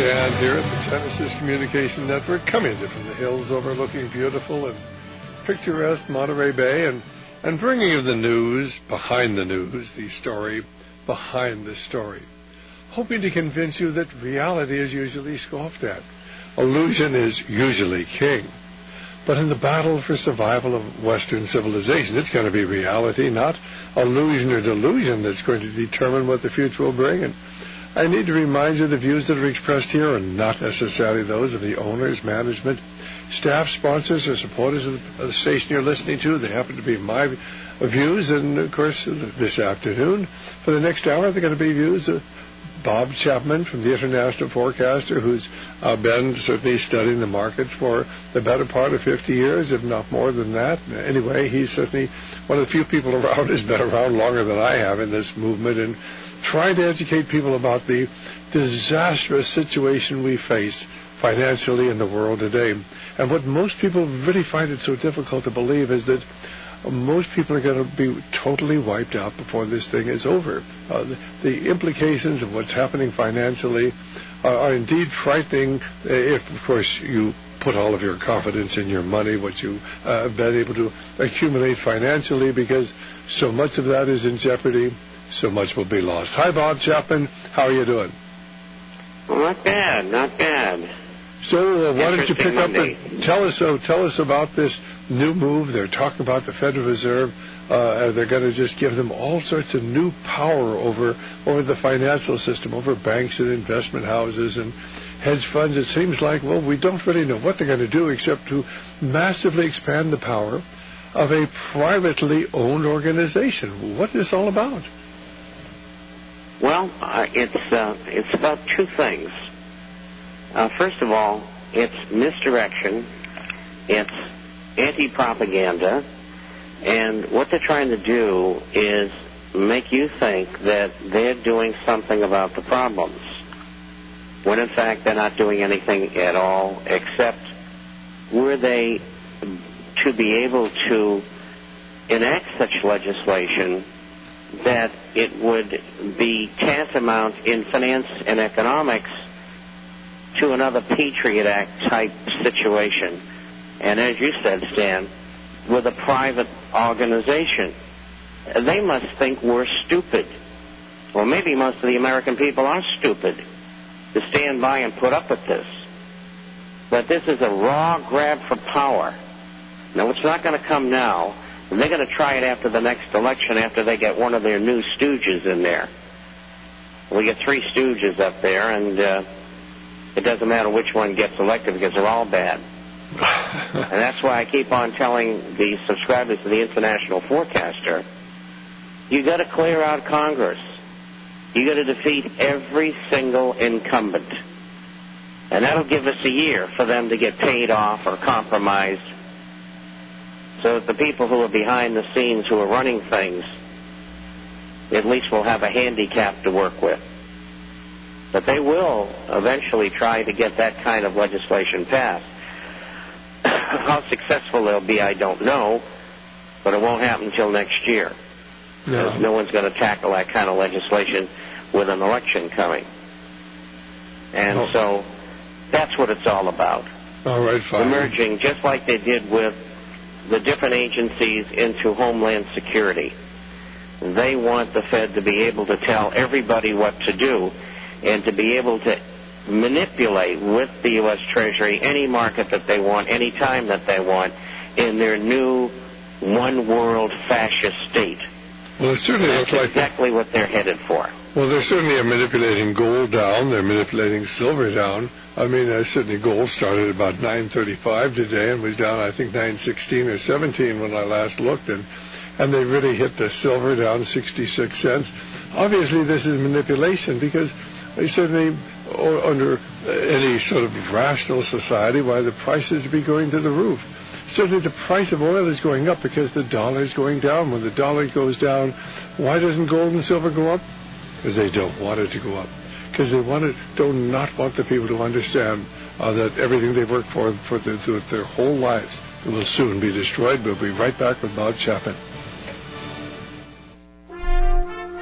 Dan here at the Genesis Communication Network, coming to from the hills overlooking beautiful and picturesque Monterey Bay, and bringing you the news behind the news, the story behind the story, hoping to convince you that reality is usually scoffed at. Illusion is usually king. But in the battle for survival of Western civilization, it's going to be reality, not illusion or delusion, that's going to determine what the future will bring. And I need to remind you the views that are expressed here are not necessarily those of the owners, management, staff, sponsors, or supporters of the station you're listening to. They happen to be my views, and, of course, this afternoon, for the next hour, they're going to be views of Bob Chapman from the International Forecaster, who's been certainly studying the markets for the better part of 50 years, if not more than that. Anyway, he's certainly one of the few people around who's been around longer than I have in this movement, and trying to educate people about the disastrous situation we face financially in the world today. And what most people really find it so difficult to believe is that most people are going to be totally wiped out before this thing is over. The implications of what's happening financially are indeed frightening if, of course, you put all of your confidence in your money, what you have been able to accumulate financially, because so much of that is in jeopardy. So much will be lost. Hi, Bob Chapman. How are you doing? Not bad, not bad. So why don't you pick up and tell us about this new move? They're talking about the Federal Reserve. They're going to just give them all sorts of new power over the financial system, over banks and investment houses and hedge funds. It seems like, well, we don't really know what they're going to do except to massively expand the power of a privately owned organization. What is this all about? Well, it's about two things. First of all, it's misdirection, it's anti-propaganda, and what they're trying to do is make you think that they're doing something about the problems, when in fact they're not doing anything at all, except were they to be able to enact such legislation that it would be tantamount in finance and economics to another Patriot Act type situation. And as you said, Stan, with a private organization, they must think we're stupid. Well, maybe most of the American people are stupid to stand by and put up with this. But this is a raw grab for power. Now, it's not going to come now. And they're going to try it after the next election, after they get one of their new stooges in there. We get three stooges up there, and it doesn't matter which one gets elected because they're all bad. And that's why I keep on telling the subscribers to the International Forecaster, you got to clear out Congress. You got to defeat every single incumbent. And that'll give us a year for them to get paid off or compromised, so that the people who are behind the scenes, who are running things, at least will have a handicap to work with. But they will eventually try to get that kind of legislation passed. How successful they'll be, I don't know, but it won't happen until next year. No. Because no one's going to tackle that kind of legislation with an election coming. And so that's what it's all about. All right, fine. Emerging, just like they did with the different agencies, into Homeland Security. They want the Fed to be able to tell everybody what to do and to be able to manipulate with the U.S. Treasury any market that they want, any time that they want, in their new one-world fascist state. Well, it certainly looks like exactly what they're headed for. Well, they certainly are manipulating gold down. They're manipulating silver down. I mean, certainly gold started at about $9.35 today and was down, I think, $9.16 or $9.17 when I last looked. And they really hit the silver down 66 cents. Obviously, this is manipulation because they certainly, under any sort of rational society, why the prices would be going to the roof. Certainly the price of oil is going up because the dollar is going down. When the dollar goes down, why doesn't gold and silver go up? Because they don't want it to go up. Because they do not want the people to understand that everything they work for their whole lives will soon be destroyed. We'll be right back with Bob Chapman.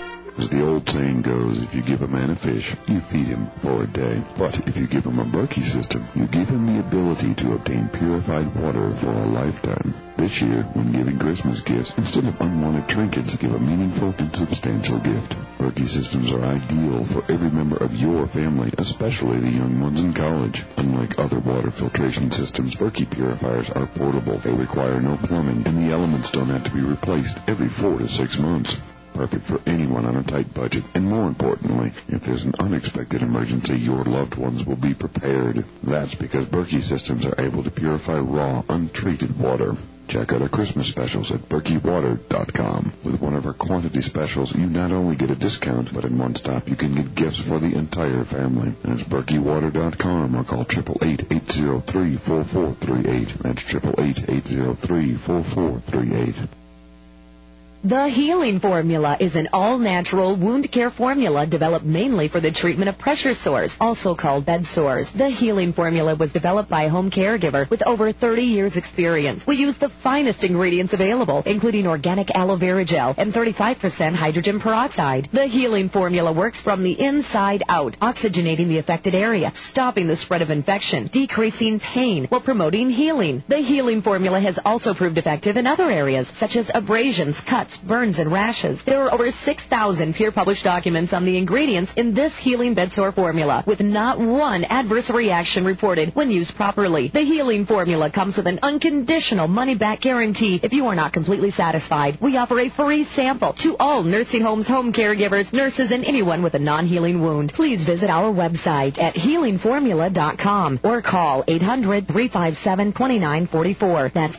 As the old saying goes, if you give a man a fish, you feed him for a day. But if you give him a Berkey system, you give him the ability to obtain purified water for a lifetime. This year, when giving Christmas gifts, instead of unwanted trinkets, give a meaningful and substantial gift. Berkey systems are ideal for every member of your family, especially the young ones in college. Unlike other water filtration systems, Berkey purifiers are portable. They require no plumbing, and the elements don't have to be replaced every 4 to 6 months. Perfect for anyone on a tight budget, and more importantly, if there's an unexpected emergency, your loved ones will be prepared. That's because Berkey systems are able to purify raw, untreated water. Check out our Christmas specials at BerkeyWater.com. With one of our quantity specials, you not only get a discount, but in one stop you can get gifts for the entire family. That's BerkeyWater.com or call 888-803-4438. That's 888-803-4438. The Healing Formula is an all-natural wound care formula developed mainly for the treatment of pressure sores, also called bed sores. The Healing Formula was developed by a home caregiver with over 30 years' experience. We use the finest ingredients available, including organic aloe vera gel and 35% hydrogen peroxide. The Healing Formula works from the inside out, oxygenating the affected area, stopping the spread of infection, decreasing pain, while promoting healing. The Healing Formula has also proved effective in other areas, such as abrasions, cuts, burns, and rashes. There are over 6,000 peer-published documents on the ingredients in this healing bedsore formula, with not one adverse reaction reported when used properly. The Healing Formula comes with an unconditional money-back guarantee. If you are not completely satisfied, we offer a free sample to all nursing homes, home caregivers, nurses, and anyone with a non-healing wound. Please visit our website at healingformula.com or call 800-357-2944. That's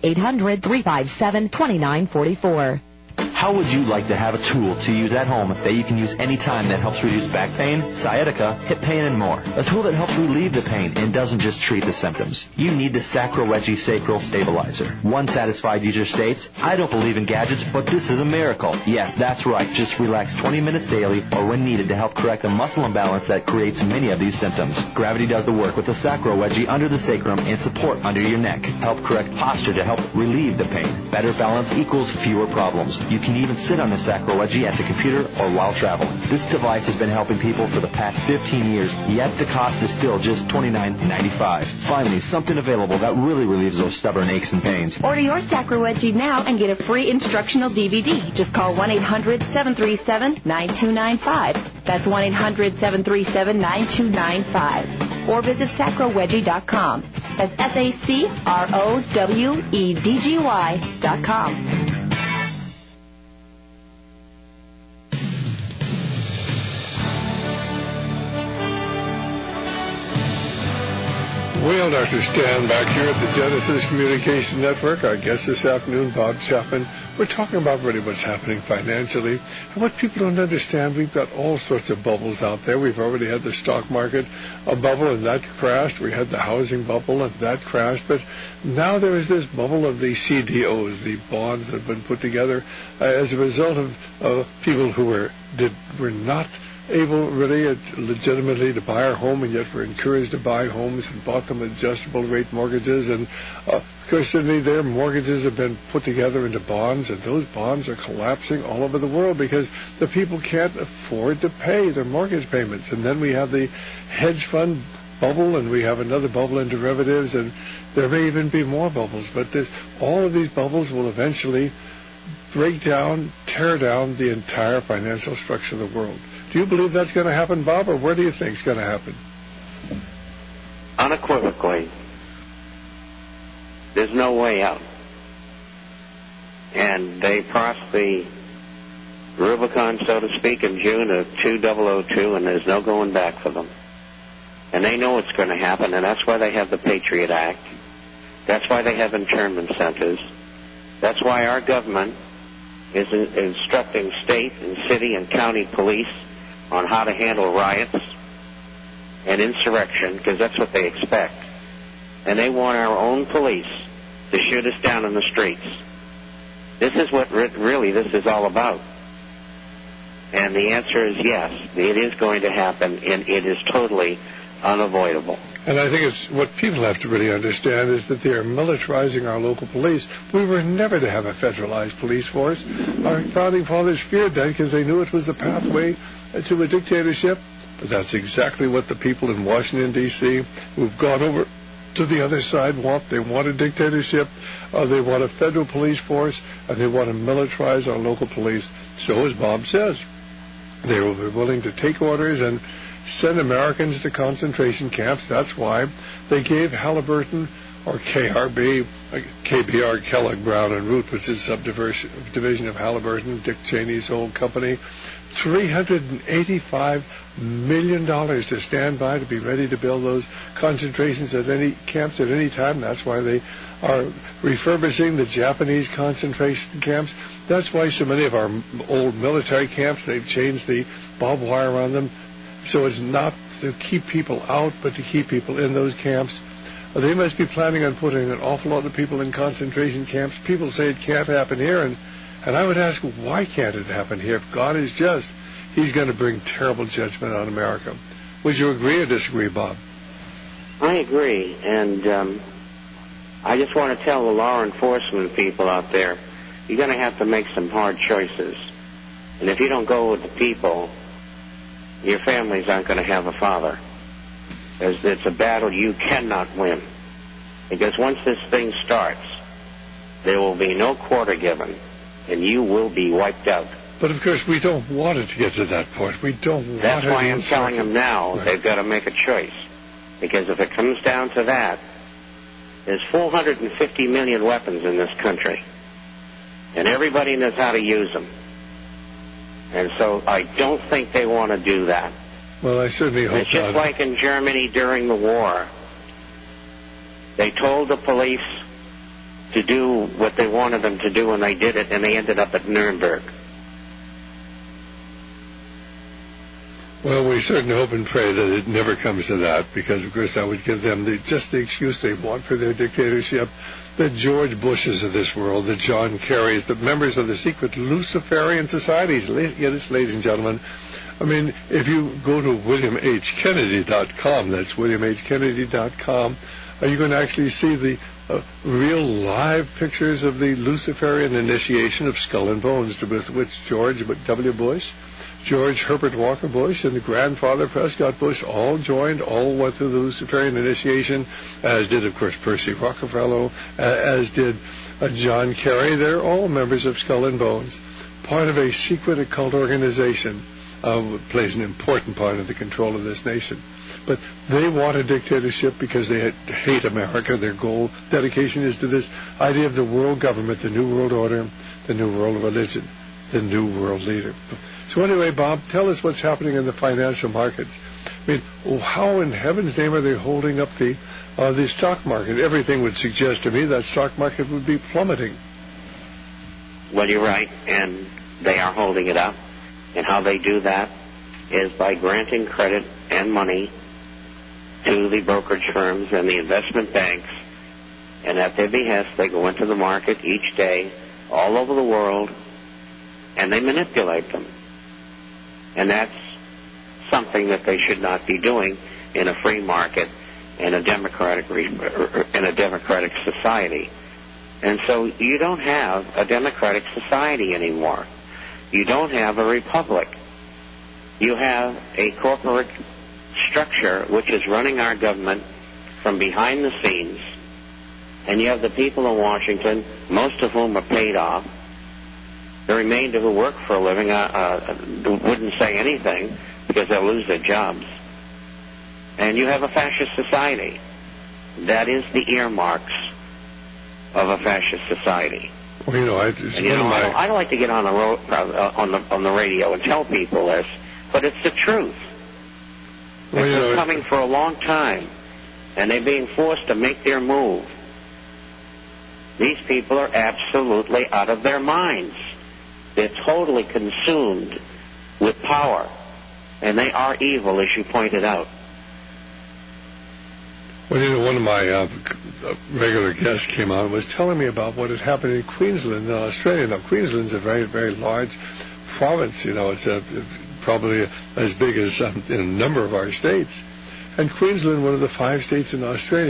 800-357-2944. How would you like to have a tool to use at home that you can use anytime that helps reduce back pain, sciatica, hip pain, and more? A tool that helps relieve the pain and doesn't just treat the symptoms. You need the Sacro-Wedgie Sacral Stabilizer. One satisfied user states, "I don't believe in gadgets, but this is a miracle." Yes, that's right. Just relax 20 minutes daily or when needed to help correct the muscle imbalance that creates many of these symptoms. Gravity does the work with the Sacro-Wedgie under the sacrum and support under your neck. Help correct posture to help relieve the pain. Better balance equals fewer problems. You can even sit on the Sacro-Wedgie at the computer or while traveling. This device has been helping people for the past 15 years, yet the cost is still just $29.95. Finally, something available that really relieves those stubborn aches and pains. Order your Sacro-Wedgie now and get a free instructional DVD. Just call 1-800-737-9295. That's 1-800-737-9295. Or visit sacrowedgie.com. That's SACROWEDGY.com. Well, Dr. Stan, back here at the Genesis Communication Network, our guest this afternoon, Bob Chapman. We're talking about really what's happening financially. And what people don't understand, we've got all sorts of bubbles out there. We've already had the stock market a bubble, and that crashed. We had the housing bubble, and that crashed. But now there is this bubble of the CDOs, the bonds that have been put together as a result of people who were not able really legitimately to buy our home, and yet were encouraged to buy homes and bought them adjustable rate mortgages. And of course, suddenly their mortgages have been put together into bonds, and those bonds are collapsing all over the world because the people can't afford to pay their mortgage payments. And then we have the hedge fund bubble, and we have another bubble in derivatives, and there may even be more bubbles. But all of these bubbles will eventually break down, tear down the entire financial structure of the world. Do you believe that's going to happen, Bob, or where do you think it's going to happen? Unequivocally, there's no way out. And they crossed the Rubicon, so to speak, in June of 2002, and there's no going back for them. And they know it's going to happen, and that's why they have the Patriot Act. That's why they have internment centers. That's why our government is instructing state and city and county police on how to handle riots and insurrection, because that's what they expect. And they want our own police to shoot us down in the streets. This is what really this is all about. And the answer is yes, it is going to happen, and it is totally unavoidable. And I think it's what people have to really understand is that they are militarizing our local police. We were never to have a federalized police force. Our founding fathers feared that because they knew it was the pathway to a dictatorship? But that's exactly what the people in Washington, D.C., who've gone over to the other side want. They want a dictatorship, they want a federal police force, and they want to militarize our local police. So, as Bob says, they will be willing to take orders and send Americans to concentration camps. That's why they gave Halliburton, or KRB, KBR, Kellogg, Brown and Root, which is a subdivision of Halliburton, Dick Cheney's old company, $385 million to stand by, to be ready to build those concentrations at any camps at any time. That's why they are refurbishing the Japanese concentration camps. That's why so many of our old military camps, they've changed the barbed wire around them. So it's not to keep people out, but to keep people in those camps. They must be planning on putting an awful lot of people in concentration camps. People say it can't happen here, and I would ask, why can't it happen here? If God is just, He's going to bring terrible judgment on America. Would you agree or disagree, Bob? I agree, and I just want to tell the law enforcement people out there, you're going to have to make some hard choices. And if you don't go with the people, your families aren't going to have a father. It's a battle you cannot win. Because once this thing starts, there will be no quarter given, and you will be wiped out. But, of course, we don't want it to get to that point. We don't want it. That's why I'm telling them now, right, they've got to make a choice. Because if it comes down to that, there's 450 million weapons in this country. And everybody knows how to use them. And so I don't think they want to do that. Well, I certainly hope not. It's just like in Germany during the war. They told the police to do what they wanted them to do, and they did it, and they ended up at Nuremberg. Well, we certainly hope and pray that it never comes to that, because, of course, that would give them just the excuse they want for their dictatorship. The George Bushes of this world, the John Kerrys, the members of the secret Luciferian societies. Yes, ladies and gentlemen. I mean, if you go to WilliamHKennedy.com, that's WilliamHKennedy.com, you can actually see the real live pictures of the Luciferian initiation of Skull and Bones, with which George W. Bush, George Herbert Walker Bush, and the grandfather Prescott Bush all joined, all went through the Luciferian initiation, as did, of course, Percy Rockefeller, as did John Kerry. They're all members of Skull and Bones, part of a secret occult organization. Plays an important part in the control of this nation. But they want a dictatorship because they hate America. Their goal, dedication is to this idea of the world government, the new world order, the new world religion, the new world leader. So anyway, Bob, tell us what's happening in the financial markets. I mean, how in heaven's name are they holding up the stock market? Everything would suggest to me that stock market would be plummeting. Well, you're right, and they are holding it up. And how they do that is by granting credit and money to the brokerage firms and the investment banks. And at their behest, they go into the market each day, all over the world, and they manipulate them. And that's something that they should not be doing in a free market in a democratic society. And so you don't have a democratic society anymore. You don't have a republic. You have a corporate structure which is running our government from behind the scenes. And you have the people in Washington, most of whom are paid off. The remainder who work for a living wouldn't say anything because they'll lose their jobs. And you have a fascist society. That is the earmarks of a fascist society. Well, I don't like to get on the radio and tell people this, but it's the truth. Well, it's been coming for a long time, and they're being forced to make their move. These people are absolutely out of their minds. They're totally consumed with power, and they are evil, as you pointed out. Well, one of my regular guests came on and was telling me about what had happened in Queensland, in Australia. Now, Queensland's a very, very large province. It's probably as big as in a number of our states. And Queensland, one of the 5 states in Australia,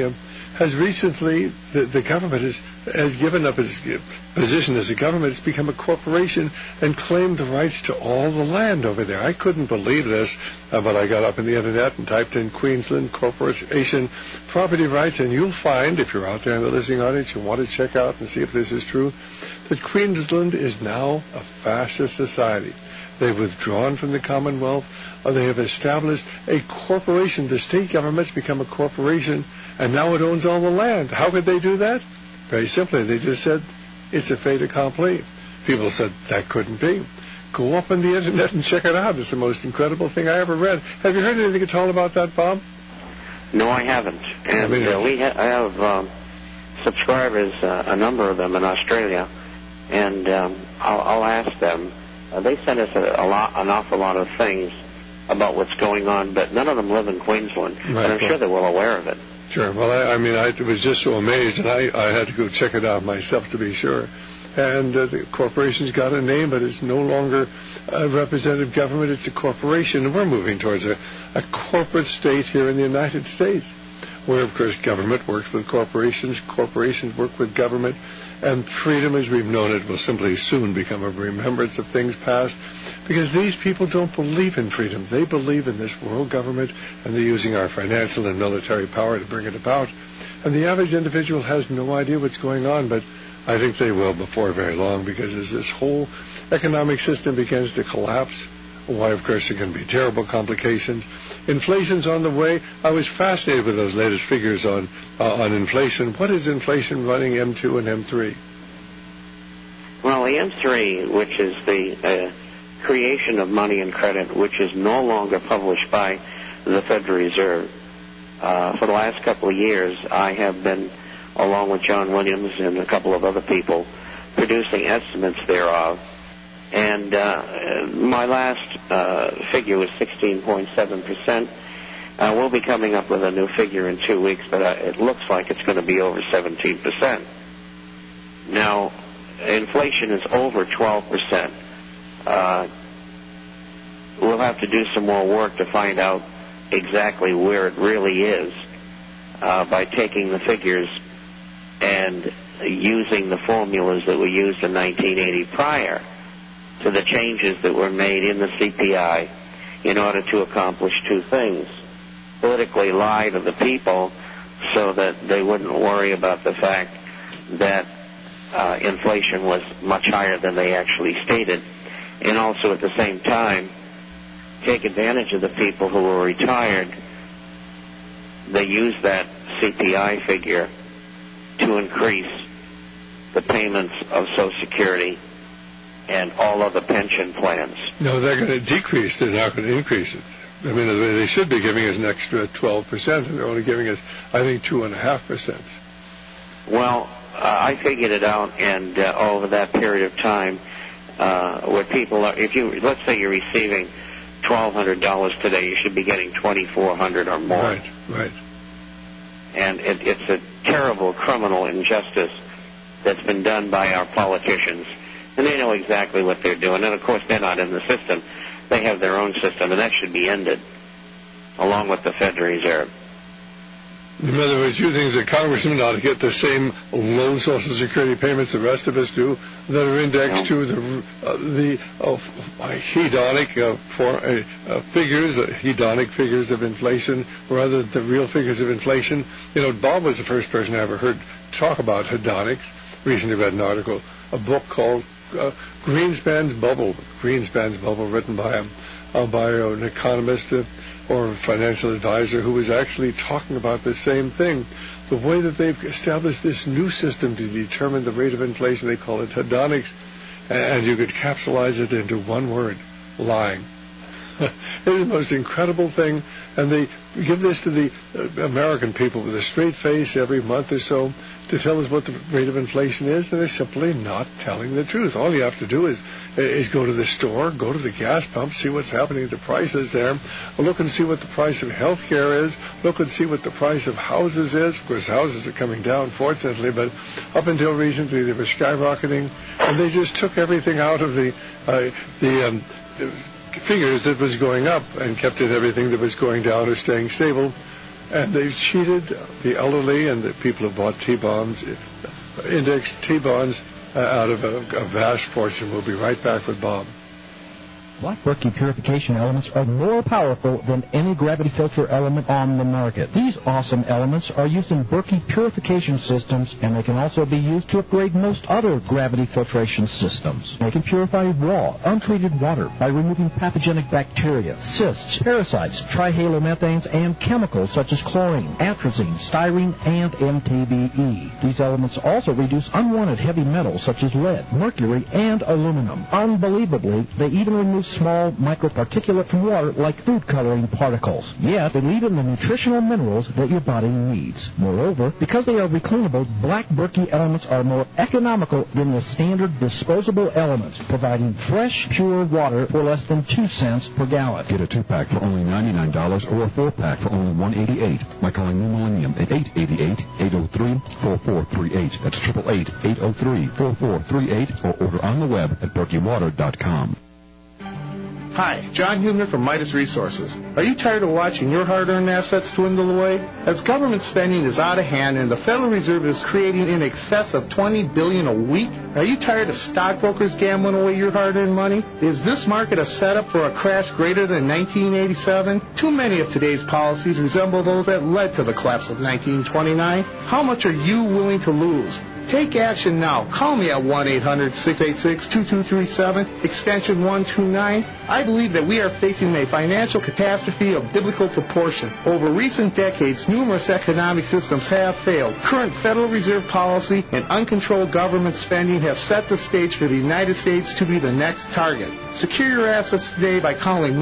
has recently, the government has given up its position as a government. It's become a corporation and claimed the rights to all the land over there. I couldn't believe this, but I got up on the internet and typed in Queensland Corporation property rights, and you'll find, if you're out there in the listening audience, you want to check out and see if this is true, that Queensland is now a fascist society. They've withdrawn from the Commonwealth. They have established a corporation. The state government's become a corporation, and now it owns all the land. How could they do that? Very simply, they just said, it's a fait accompli. People said, that couldn't be. Go up on the internet and check it out. It's the most incredible thing I ever read. Have you heard anything at all about that, Bob? No, I haven't. And I have subscribers, a number of them in Australia, and I'll ask them. They send us an awful lot of things about what's going on, but none of them live in Queensland, and I'm sure they're well aware of it. Sure. Well, I was just so amazed, and I had to go check it out myself to be sure. And the corporation's got a name, but it's no longer a representative government. It's a corporation, and we're moving towards a corporate state here in the United States, where, of course, government works with corporations, corporations work with government, and freedom as we've known it will simply soon become a remembrance of things past, because these people don't believe in freedom. They believe in this world government, and they're using our financial and military power to bring it about. And the average individual has no idea what's going on, but I think they will before very long, because as this whole economic system begins to collapse, why, of course, there are going to be terrible complications. Inflation's on the way. I was fascinated with those latest figures on inflation. What is inflation running M2 and M3? Well, the M3, which is the creation of money and credit, which is no longer published by the Federal Reserve. For the last couple of years, I have been, along with John Williams and a couple of other people, producing estimates thereof. And my last figure was 16.7%. We'll be coming up with a new figure in 2 weeks, but it looks like it's going to be over 17%. Now, inflation is over 12%. We'll have to do some more work to find out exactly where it really is by taking the figures and using the formulas that were used in 1980 prior to the changes that were made in the CPI in order to accomplish two things. Politically lie to the people so that they wouldn't worry about the fact that inflation was much higher than they actually stated, and also at the same time take advantage of the people who were retired. They used that CPI figure to increase the payments of Social Security and all other pension plans. No, they're going to decrease. They're not going to increase it. I mean, they should be giving us an extra 12%, and they're only giving us, I think, 2.5%. Well, I figured it out, and over that period of time, where people are, let's say you're receiving $1,200 today, you should be getting $2,400 or more. Right. And it's a terrible criminal injustice that's been done by our politicians. And they know exactly what they're doing. And, of course, they're not in the system. They have their own system, and that should be ended, along with the Federal Reserve. In other words, you think the congressman ought to get the same low Social Security payments the rest of us do, that are indexed to the hedonic figures of inflation, rather than the real figures of inflation? You know, Bob was the first person I ever heard talk about hedonics. Recently read an article, a book called Greenspan's Bubble, written by an economist or financial advisor who was actually talking about the same thing. The way that they've established this new system to determine the rate of inflation, they call it hedonics, and you could capsulize it into one word: lying. It's the most incredible thing, and they give this to the American people with a straight face every month or so to tell us what the rate of inflation is, and they're simply not telling the truth. All you have to do is go to the store, go to the gas pump, see what's happening to the prices there, look and see what the price of health care is, look and see what the price of houses is. Of course, houses are coming down, fortunately, but up until recently they were skyrocketing, and they just took everything out of the figures that was going up and kept it everything that was going down or staying stable. And they've cheated the elderly and the people who bought T-bonds, indexed T-bonds, out of a vast fortune. We'll be right back with Bob. Black Berkey purification elements are more powerful than any gravity filter element on the market. These awesome elements are used in Berkey purification systems, and they can also be used to upgrade most other gravity filtration systems. They can purify raw, untreated water by removing pathogenic bacteria, cysts, parasites, trihalomethanes, and chemicals such as chlorine, atrazine, styrene, and MTBE. These elements also reduce unwanted heavy metals such as lead, mercury, and aluminum. Unbelievably, they even remove small microparticulate from water like food coloring particles. Yet, they leave in the nutritional minerals that your body needs. Moreover, because they are recleanable, Black Berkey elements are more economical than the standard disposable elements, providing fresh, pure water for less than 2 cents per gallon. Get a 2-pack for only $99 or a 4-pack for only $188 by calling New Millennium at 888-803-4438. That's 888-803-4438 or order on the web at berkeywater.com. Hi, John Hubner from Midas Resources. Are you tired of watching your hard-earned assets dwindle away? As government spending is out of hand and the Federal Reserve is creating in excess of $20 billion a week, are you tired of stockbrokers gambling away your hard-earned money? Is this market a setup for a crash greater than 1987? Too many of today's policies resemble those that led to the collapse of 1929. How much are you willing to lose? Take action now. Call me at 1-800-686-2237, extension 129. I believe that we are facing a financial catastrophe of biblical proportion. Over recent decades, numerous economic systems have failed. Current Federal Reserve policy and uncontrolled government spending have set the stage for the United States to be the next target. Secure your assets today by calling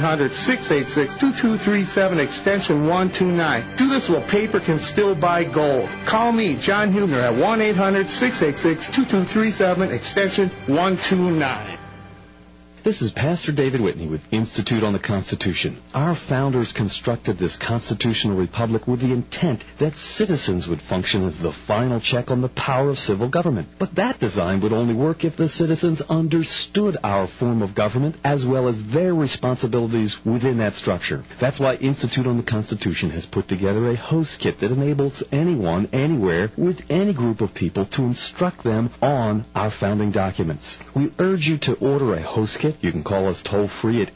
1-800-686-2237, extension 129. Do this while paper can still buy gold. Call me, John Hubner, at 1-800-686-2237, extension 129. This is Pastor David Whitney with Institute on the Constitution. Our founders constructed this constitutional republic with the intent that citizens would function as the final check on the power of civil government. But that design would only work if the citizens understood our form of government as well as their responsibilities within that structure. That's why Institute on the Constitution has put together a host kit that enables anyone, anywhere, with any group of people to instruct them on our founding documents. We urge you to order a host kit. You can call us toll-free at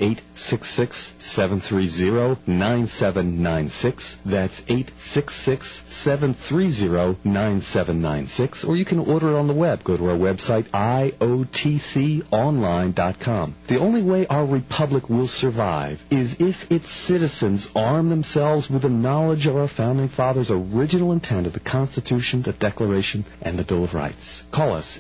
866-730-9796. That's 866-730-9796. Or you can order it on the web. Go to our website, iotconline.com. The only way our republic will survive is if its citizens arm themselves with the knowledge of our founding fathers' original intent of the Constitution, the Declaration, and the Bill of Rights. Call us,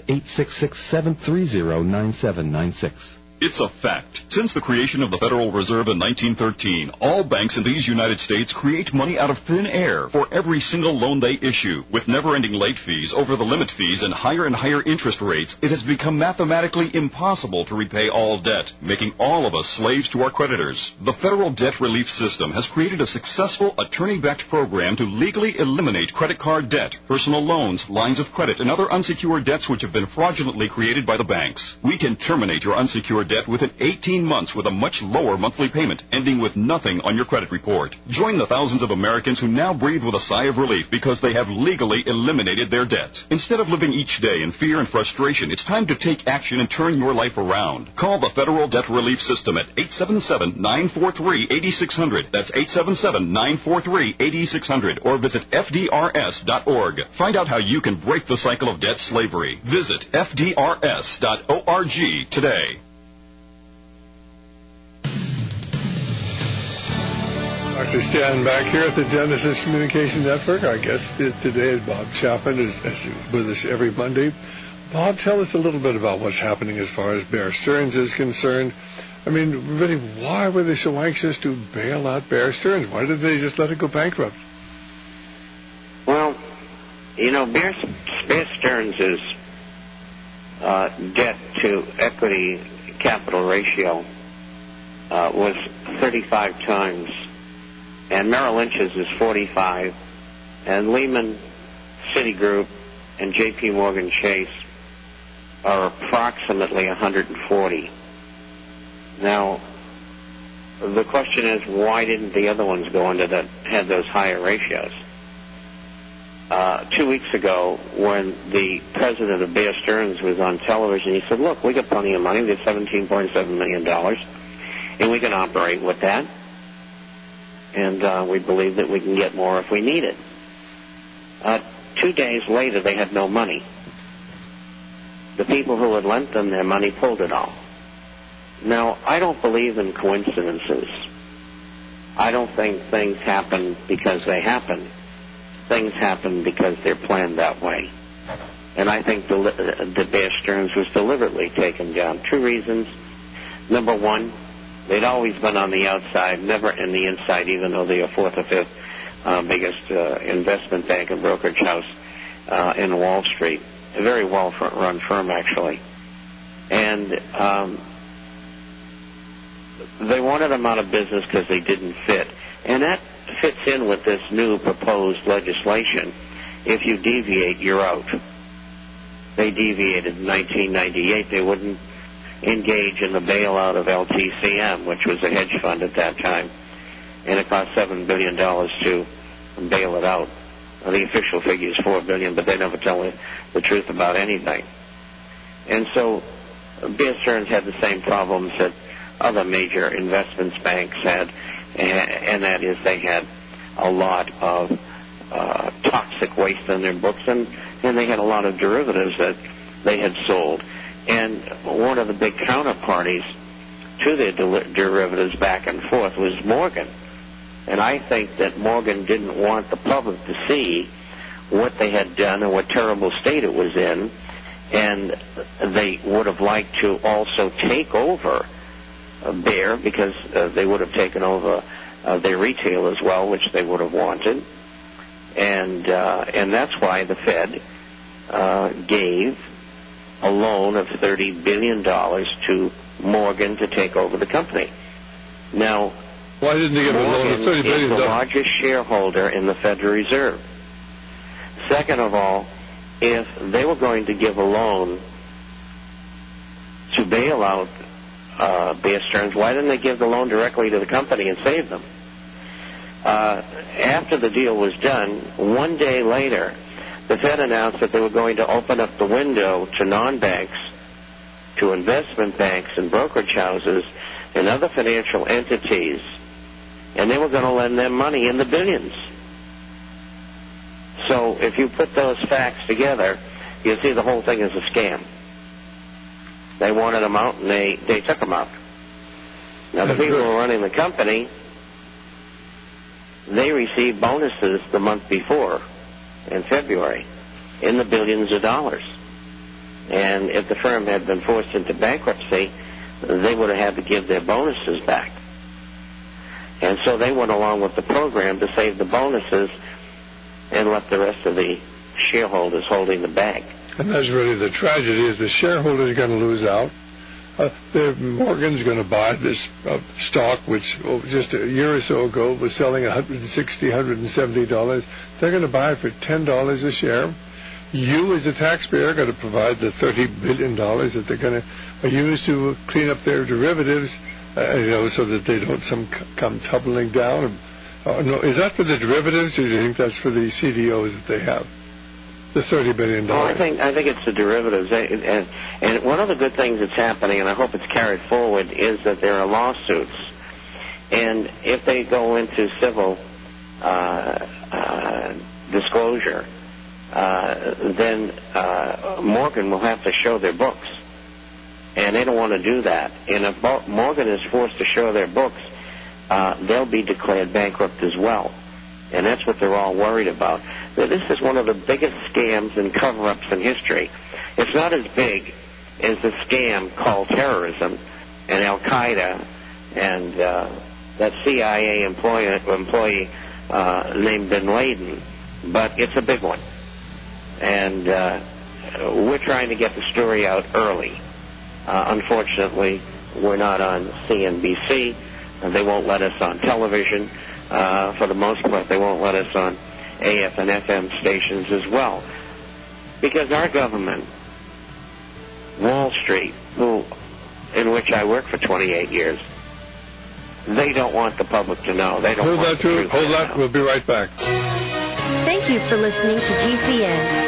866-730-9796. It's a fact. Since the creation of the Federal Reserve in 1913, all banks in these United States create money out of thin air for every single loan they issue. With never-ending late fees, over-the-limit fees, and higher interest rates, it has become mathematically impossible to repay all debt, making all of us slaves to our creditors. The Federal Debt Relief System has created a successful attorney-backed program to legally eliminate credit card debt, personal loans, lines of credit, and other unsecured debts which have been fraudulently created by the banks. We can terminate your unsecured debt within 18 months with a much lower monthly payment, ending with nothing on your credit report. Join the thousands of Americans who now breathe with a sigh of relief because they have legally eliminated their debt. Instead of living each day in fear and frustration, it's time to take action and turn your life around. Call the Federal Debt Relief System at 877-943-8600. That's 877-943-8600. Or visit FDRS.org. Find out how you can break the cycle of debt slavery. Visit FDRS.org today. Dr. Stan back here at the Genesis Communication Network. Our guest today is Bob Chapman, who's with us every Monday. Bob, tell us a little bit about what's happening as far as Bear Stearns is concerned. I mean, really, why were they so anxious to bail out Bear Stearns? Why did they just let it go bankrupt? Well, you know, Bear Stearns' debt to equity capital ratio was 35 times. And Merrill Lynch's is 45, and Lehman, Citigroup, and J.P. Morgan Chase are approximately 140. Now, the question is, why didn't the other ones go into that, had those higher ratios? 2 weeks ago, when the president of Bear Stearns was on television, he said, look, we got plenty of money. There's $17.7 million, and we can operate with that. And we believe that we can get more if we need it. 2 days later, they had no money. The people who had lent them their money pulled it all. Now, I don't believe in coincidences. I don't think things happen because they happen. Things happen because they're planned that way. And I think the Bear Stearns was deliberately taken down. 2 reasons. Number one, they'd always been on the outside, never in the inside, even though they are 4th or 5th biggest investment bank and brokerage house in Wall Street. A very well-run firm, actually. And they wanted them out of business because they didn't fit. And that fits in with this new proposed legislation. If you deviate, you're out. They deviated in 1998. They wouldn't engage in the bailout of LTCM, which was a hedge fund at that time. And it cost $7 billion to bail it out. The official figure is $4 billion, but they never tell the truth about anything. And so Bear Stearns had the same problems that other major investments banks had, and that is they had a lot of toxic waste in their books, and they had a lot of derivatives that they had sold. And one of the big counterparties to their derivatives back and forth was Morgan. And I think that Morgan didn't want the public to see what they had done and what terrible state it was in, and they would have liked to also take over Bear because they would have taken over their retail as well, which they would have wanted. And that's why the Fed gave a loan of $30 billion to Morgan to take over the company. Now, why didn't they give a loan of $30 billion? Morgan is the largest shareholder in the Federal Reserve. Second of all, if they were going to give a loan to bail out Bear Stearns, why didn't they give the loan directly to the company and save them? After the deal was done, 1 day later, the Fed announced that they were going to open up the window to non-banks, to investment banks and brokerage houses and other financial entities, and they were going to lend them money in the billions. So if you put those facts together, you'll see the whole thing is a scam. They wanted them out, and they took them out. Now, the people who were running the company, they received bonuses the month before, in February, in the billions of dollars. And if the firm had been forced into bankruptcy, they would have had to give their bonuses back. And so they went along with the program to save the bonuses and left the rest of the shareholders holding the bag. And that's really the tragedy, is the shareholders are going to lose out. Morgan's going to buy this stock, which just a year or so ago was selling $160, $170. They're going to buy it for $10 a share. You, as a taxpayer, are going to provide the $30 billion that they're going to use to clean up their derivatives, so that they don't come tumbling down. No, is that for the derivatives, or do you think that's for the CDOs that they have? The $30 billion. Well, I think it's the derivatives. And one of the good things that's happening, and I hope it's carried forward, is that there are lawsuits. And if they go into civil disclosure, then Morgan will have to show their books. And they don't want to do that. And if Morgan is forced to show their books, they'll be declared bankrupt as well. And that's what they're all worried about. This is one of the biggest scams and cover-ups in history. It's not as big as the scam called terrorism and Al-Qaeda and that CIA employee named Bin Laden, but it's a big one. And we're trying to get the story out early. Unfortunately, we're not on CNBC, and they won't let us on television. For the most part, they won't let us on AF and FM stations as well. Because our government, Wall Street, in which I worked for 28 years, they don't want the public to know. They don't want the truth. Hold that. We'll be right back. Thank you for listening to GCN.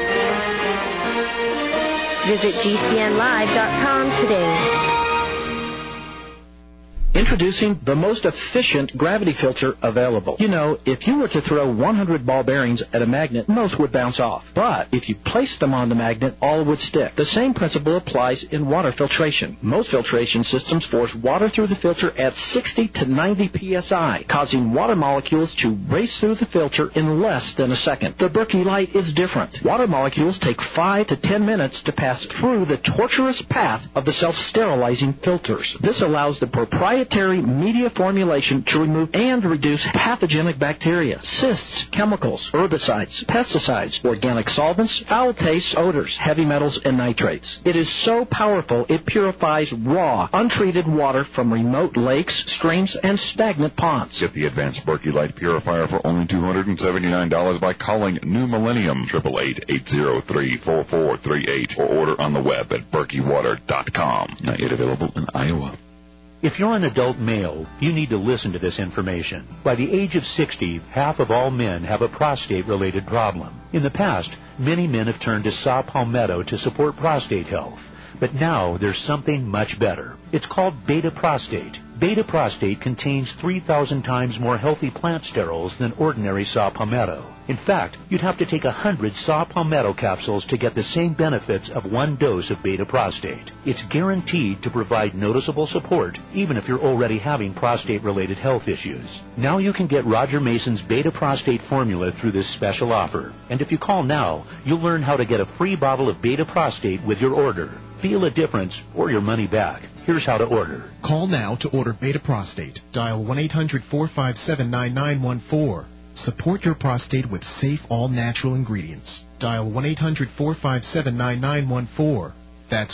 Visit GCNlive.com today. Introducing the most efficient gravity filter available. You know, if you were to throw 100 ball bearings at a magnet, most would bounce off. But if you placed them on the magnet, all would stick. The same principle applies in water filtration. Most filtration systems force water through the filter at 60 to 90 psi, causing water molecules to race through the filter in less than a second. The Berkey Light is different. Water molecules take 5 to 10 minutes to pass through the tortuous path of the self-sterilizing filters. This allows the proprietary media formulation to remove and reduce pathogenic bacteria, cysts, chemicals, herbicides, pesticides, organic solvents, foul tastes, odors, heavy metals, and nitrates. It is so powerful it purifies raw, untreated water from remote lakes, streams, and stagnant ponds. Get the advanced Berkey Light Purifier for only $279 by calling New Millennium 888-803-4438 or order on the web at berkeywater.com. Not yet available in Iowa. If you're an adult male, you need to listen to this information. By the age of 60, half of all men have a prostate-related problem. In the past, many men have turned to saw palmetto to support prostate health. But now there's something much better. It's called Beta Prostate. Beta Prostate contains 3,000 times more healthy plant sterols than ordinary saw palmetto. In fact, you'd have to take 100 saw palmetto capsules to get the same benefits of one dose of Beta Prostate. It's guaranteed to provide noticeable support, even if you're already having prostate-related health issues. Now you can get Roger Mason's Beta Prostate formula through this special offer. And if you call now, you'll learn how to get a free bottle of Beta Prostate with your order. Feel a difference or your money back. Here's how to order. Call now to order Beta Prostate. Dial 1-800-457-9914. Support your prostate with safe, all-natural ingredients. Dial 1-800-457-9914. That's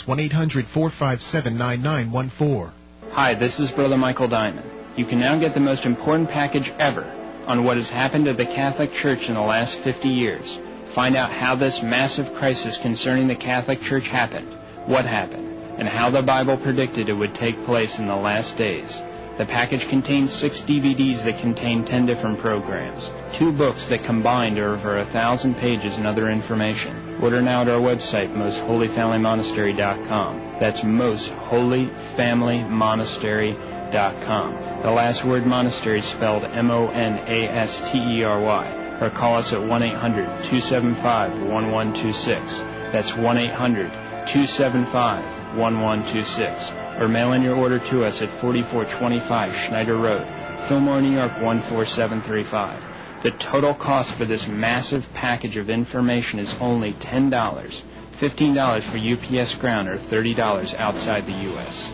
1-800-457-9914. Hi, this is Brother Michael Diamond. You can now get the most important package ever on what has happened to the Catholic Church in the last 50 years. Find out how this massive crisis concerning the Catholic Church happened, what happened, and how the Bible predicted it would take place in the last days. The package contains 6 DVDs that contain 10 different programs, 2 books that combined are over 1,000 pages and other information. Order now at our website, mostholyfamilymonastery.com. That's mostholyfamilymonastery.com. The last word monastery is spelled M-O-N-A-S-T-E-R-Y. Or call us at 1-800-275-1126. That's 1-800-275-1126. Or mail in your order to us at 4425 Schneider Road, Fillmore, New York 14735. The total cost for this massive package of information is only $10, $15 for UPS Ground, or $30 outside the U.S.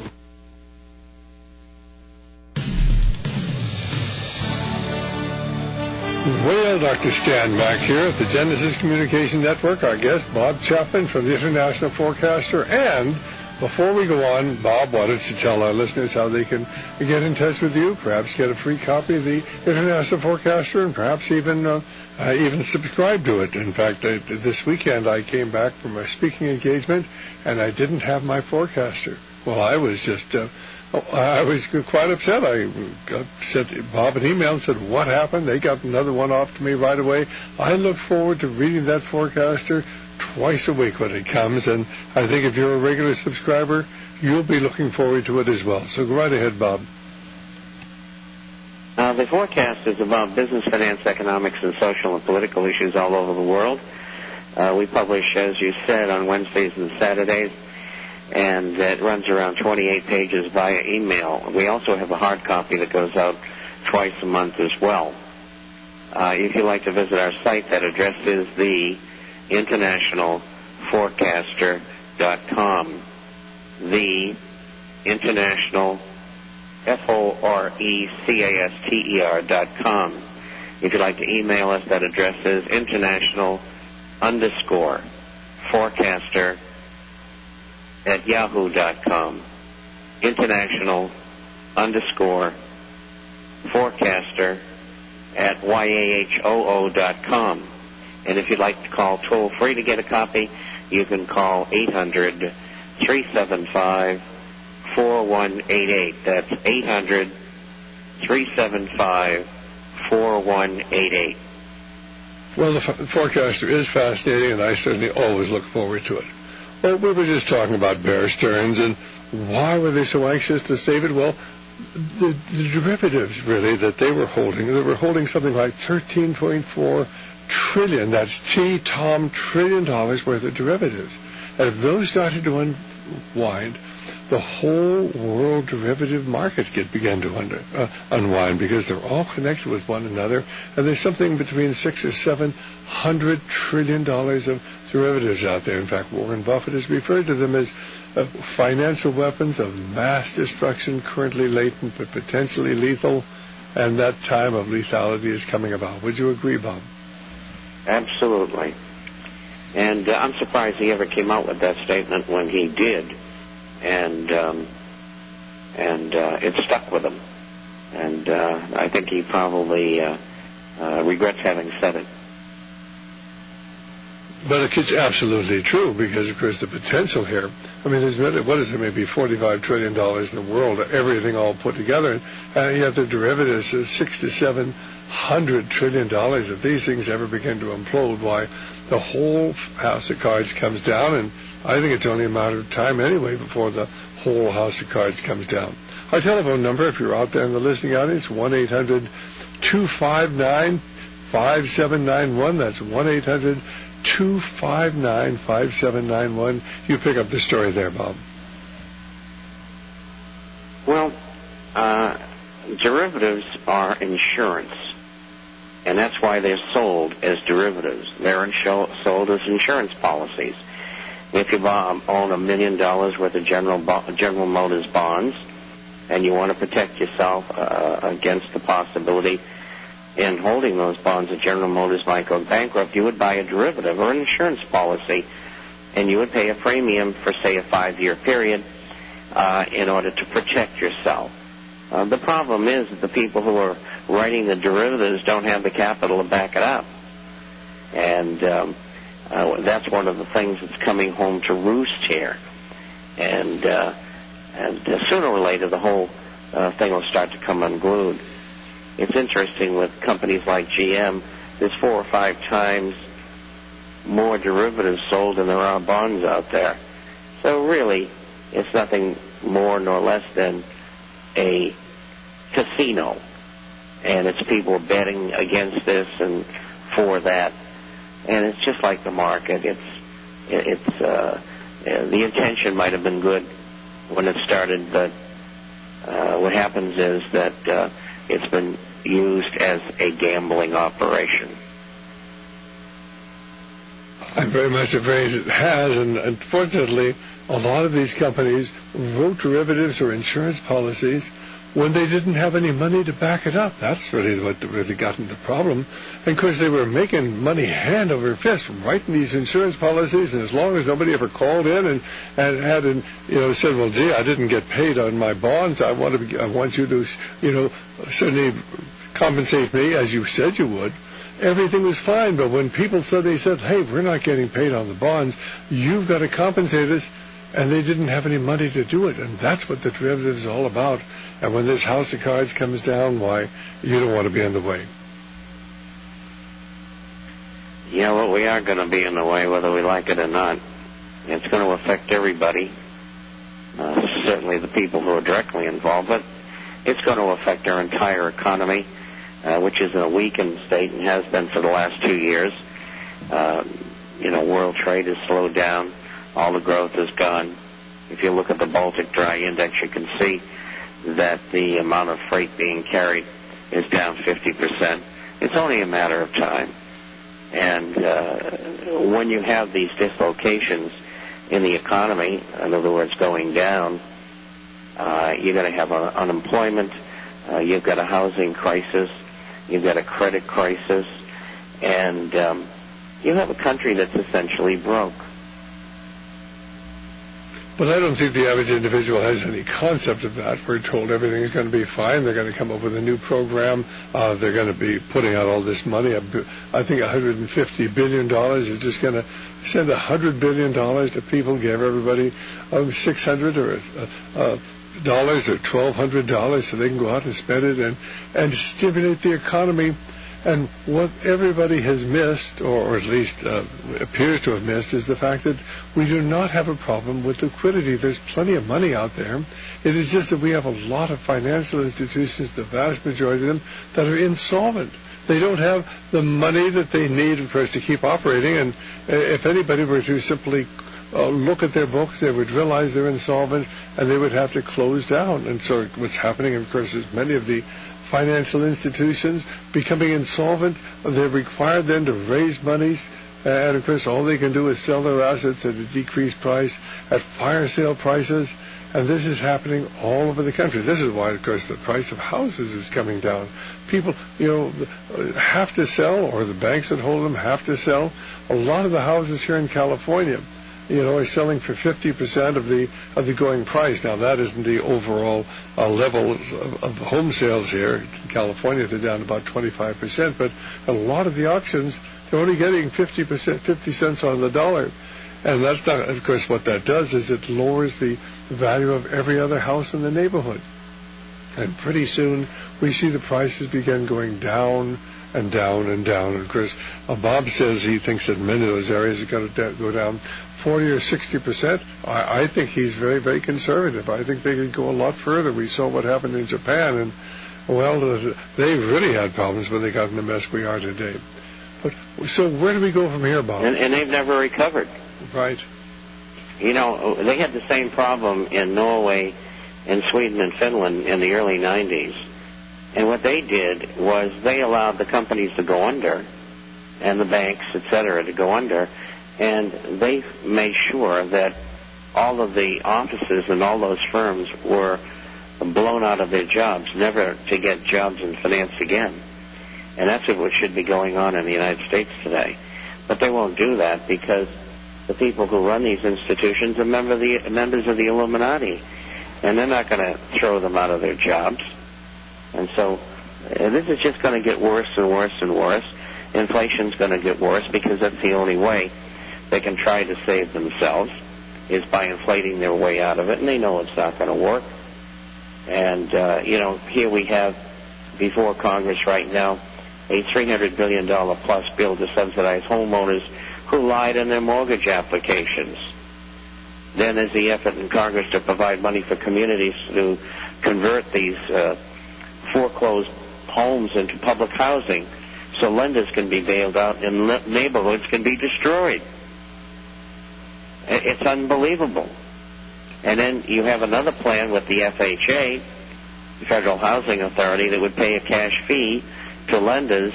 Well, Dr. Stan back here at the Genesis Communication Network. Our guest, Bob Chapman from the International Forecaster. And before we go on, Bob wanted to tell our listeners how they can get in touch with you, perhaps get a free copy of the International Forecaster, and perhaps even subscribe to it. In fact, this weekend I came back from a speaking engagement, and I didn't have my forecaster. Well, I was just... I was quite upset. I sent Bob an email and said, what happened? They got another one off to me right away. I look forward to reading that forecaster twice a week when it comes, and I think if you're a regular subscriber, you'll be looking forward to it as well. So go right ahead, Bob. The forecast is about business, finance, economics, and social and political issues all over the world. We publish, as you said, on Wednesdays and Saturdays, and it runs around 28 pages via email. We also have a hard copy that goes out twice a month as well. If you'd like to visit our site, that address is theinternationalforecaster.com. The International, Forecaster.com. If you'd like to email us, that address is international_forecaster@yahoo.com. international_forecaster@yahoo.com. And if you'd like to call toll-free to get a copy, you can call 800-375-4188. That's 888-375-4188. Well, the forecaster is fascinating, and I certainly always look forward to it. Well, we were just talking about Bear Stearns, and why were they so anxious to save it? Well, the derivatives, really, that they were holding something like $13.4 trillion, that's trillion dollars worth of derivatives. And if those started to unwind, the whole world derivative market began to unwind, because they're all connected with one another, and there's something between $600 or $700 trillion of derivatives out there. In fact, Warren Buffett has referred to them as financial weapons of mass destruction, currently latent but potentially lethal, and that time of lethality is coming about. Would you agree, Bob? Absolutely. And I'm surprised he ever came out with that statement when he did. And it stuck with him. And I think he probably regrets having said it. But it's absolutely true, because, of course, the potential here, I mean, there's, what is it, maybe $45 trillion in the world, everything all put together, and you have the derivatives of $600 to $700 trillion. If these things ever begin to implode, why, the whole house of cards comes down, and I think it's only a matter of time anyway before the whole house of cards comes down. Our telephone number, if you're out there in the listening audience, 1-800-259-5791. That's 1-800-259-5791. You pick up the story there, Bob. Well, derivatives are insurance, and that's why they're sold as derivatives. They're sold as insurance policies. If you own $1 million worth of General Motors bonds, and you want to protect yourself against the possibility in holding those bonds that General Motors might go bankrupt, you would buy a derivative or an insurance policy, and you would pay a premium for, say, a 5-year period in order to protect yourself. The problem is that the people who are writing the derivatives don't have the capital to back it up. And that's one of the things that's coming home to roost here. And sooner or later, the whole thing will start to come unglued. It's interesting with companies like GM, there's 4 or 5 times more derivatives sold than there are bonds out there. So really, it's nothing more nor less than a casino. And it's people betting against this and for that. And it's just like the market. The intention might have been good when it started, but what happens is that it's been used as a gambling operation. I'm very much afraid it has, and unfortunately, a lot of these companies wrote derivatives or insurance policies when they didn't have any money to back it up. That's really what really got into the problem. And, of course, they were making money hand over fist writing these insurance policies, and as long as nobody ever called in and said, well, gee, I didn't get paid on my bonds, I want you to, certainly compensate me as you said you would, everything was fine. But when people suddenly said, hey, we're not getting paid on the bonds, you've got to compensate us, and they didn't have any money to do it. And that's what the derivative is all about. And when this house of cards comes down, why, you don't want to be in the way. Yeah, well, we are going to be in the way whether we like it or not. It's going to affect everybody, certainly the people who are directly involved, but it's going to affect our entire economy, which is in a weakened state and has been for the last 2 years. World trade has slowed down. All the growth is gone. If you look at the Baltic Dry Index, you can see that the amount of freight being carried is down 50%. It's only a matter of time. And when you have these dislocations in the economy, in other words, going down, you're going to have unemployment, you've got a housing crisis, you've got a credit crisis, and you have a country that's essentially broke. But I don't think the average individual has any concept of that. We're told everything is going to be fine. They're going to come up with a new program. They're going to be putting out all this money. I think $150 billion. They're just going to send $100 billion to people, give everybody $600 or or $1,200 so they can go out and spend it and stimulate the economy. And what everybody has missed, or at least appears to have missed, is the fact that we do not have a problem with liquidity. There's plenty of money out there. It is just that we have a lot of financial institutions, the vast majority of them, that are insolvent. They don't have the money that they need, of course, to keep operating. And if anybody were to simply look at their books, they would realize they're insolvent and they would have to close down. And so what's happening, of course, is many of the financial institutions becoming insolvent. They're required then to raise monies, and of course all they can do is sell their assets at a decreased price, at fire sale prices, and this is happening all over the country. This is why, of course, the price of houses is coming down. People, have to sell, or the banks that hold them have to sell. A lot of the houses here in California, are selling for 50% of the going price. Now, that isn't the overall level of home sales here. In California, they're down about 25%, but a lot of the auctions, they're only getting 50 cents on the dollar. And that's not, of course, what that does is it lowers the value of every other house in the neighborhood. And pretty soon, we see the prices begin going down and down and down. And of course, Bob says he thinks that many of those areas are going to go down 40 or 60%. I think he's very, very conservative. I think they could go a lot further. We saw what happened in Japan, and, they really had problems when they got in the mess we are today. But so where do we go from here, Bob? And they've never recovered. Right. They had the same problem in Norway and Sweden and Finland in the early 90s. And what they did was they allowed the companies to go under, and the banks, et cetera, to go under, and they made sure that all of the offices and all those firms were blown out of their jobs, never to get jobs in finance again. And that's what should be going on in the United States today. But they won't do that because the people who run these institutions are members of the Illuminati, and they're not going to throw them out of their jobs. And so this is just going to get worse and worse and worse. Inflation's going to get worse because that's the only way they can try to save themselves, is by inflating their way out of it, and they know it's not going to work. And, here we have before Congress right now a $300 billion plus bill to subsidize homeowners who lied in their mortgage applications. Then there's the effort in Congress to provide money for communities to convert these foreclosed homes into public housing so lenders can be bailed out and neighborhoods can be destroyed. It's unbelievable. And then you have another plan with the FHA, the Federal Housing Authority, that would pay a cash fee to lenders.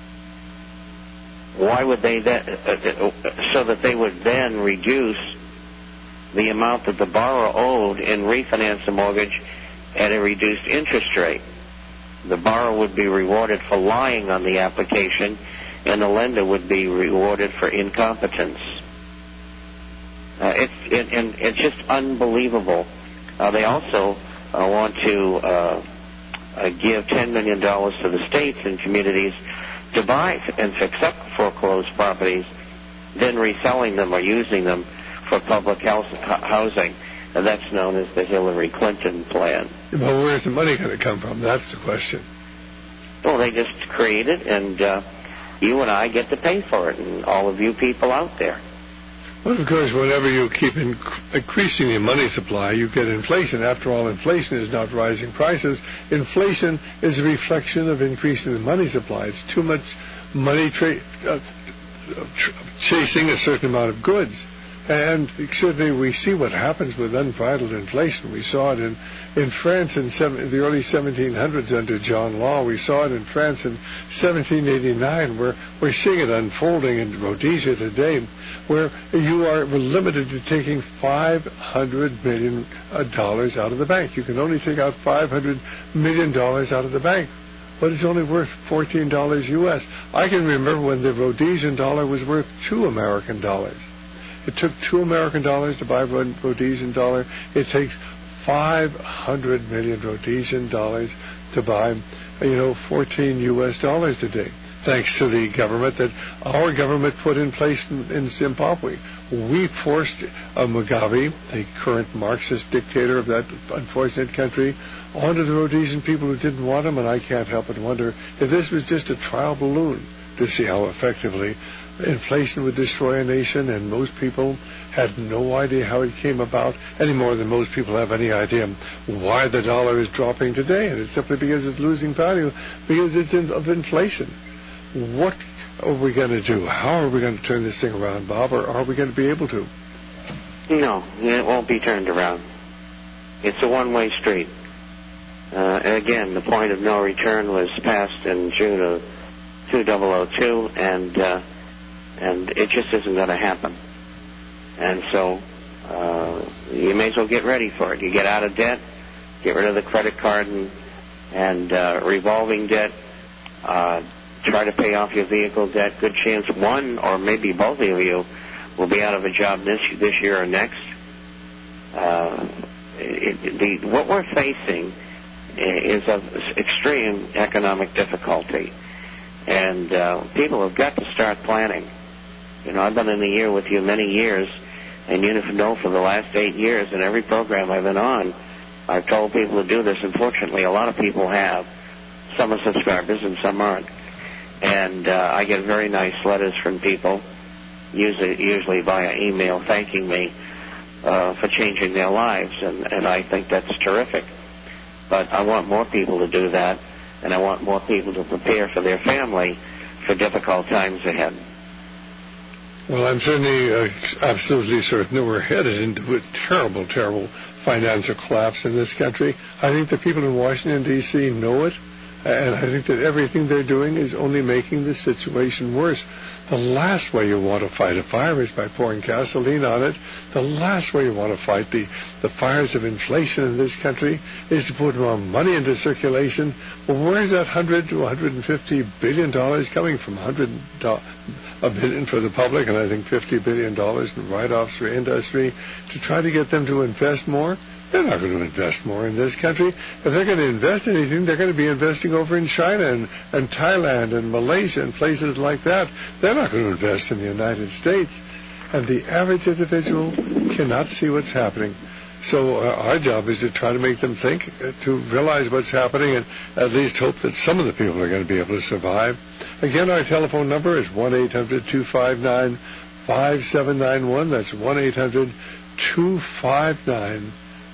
Why would they then, so that they would then reduce the amount that the borrower owed and refinance the mortgage at a reduced interest rate? The borrower would be rewarded for lying on the application, and the lender would be rewarded for incompetence. It's just unbelievable. They also want to give $10 million to the states and communities to buy and fix up foreclosed properties, then reselling them or using them for public housing. And that's known as the Hillary Clinton plan. Well, where's the money going to come from? That's the question. Well, they just create it, and you and I get to pay for it, and all of you people out there. Well, of course, whenever you keep increasing the money supply, you get inflation. After all, inflation is not rising prices. Inflation is a reflection of increasing the money supply. It's too much money chasing a certain amount of goods. And certainly we see what happens with unbridled inflation. We saw it in France in the early 1700s under John Law. We saw it in France in 1789. We're seeing it unfolding in Rhodesia today, where you are limited to taking $500 million out of the bank. You can only take out $500 million out of the bank, but it's only worth $14 U.S. I can remember when the Rhodesian dollar was worth $2 American. It took $2 American to buy one Rhodesian dollar. It takes $500 million Rhodesian to buy, 14 U.S. dollars today, thanks to the government that our government put in place in Zimbabwe. We forced Mugabe, the current Marxist dictator of that unfortunate country, onto the Rhodesian people who didn't want him, and I can't help but wonder if this was just a trial balloon to see how effectively inflation would destroy a nation, and most people had no idea how it came about, any more than most people have any idea why the dollar is dropping today, and it's simply because it's losing value, because it's of inflation. What are we going to do? How are we going to turn this thing around, Bob, or are we going to be able to? No, it won't be turned around. It's a one-way street. Again, the point of no return was passed in June of 2002, and it just isn't going to happen. And so you may as well get ready for it. You get out of debt, get rid of the credit card and revolving debt, try to pay off your vehicle debt. Good chance one or maybe both of you will be out of a job this year or next. What we're facing is of extreme economic difficulty, and people have got to start planning. You know, I've been in the year with you many years, and you know for the last 8 years, in every program I've been on, I've told people to do this. Unfortunately, a lot of people have. Some are subscribers and some aren't. And I get very nice letters from people, usually via email, thanking me for changing their lives, and I think that's terrific. But I want more people to do that, and I want more people to prepare for their family for difficult times ahead. Well, I'm certainly absolutely certain that we're headed into a terrible, terrible financial collapse in this country. I think the people in Washington, D.C. know it. And I think that everything they're doing is only making the situation worse. The last way you want to fight a fire is by pouring gasoline on it. The last way you want to fight the fires of inflation in this country is to put more money into circulation. Well, where is that $100 to $150 billion coming from? $100 billion for the public, and I think $50 billion in write-offs for industry to try to get them to invest more. They're not going to invest more in this country. If they're going to invest anything, they're going to be investing over in China and Thailand and Malaysia and places like that. They're not going to invest in the United States. And the average individual cannot see what's happening. So our job is to try to make them think, to realize what's happening, and at least hope that some of the people are going to be able to survive. Again, our telephone number is 1-800-259-5791. That's 1-800-259-5791.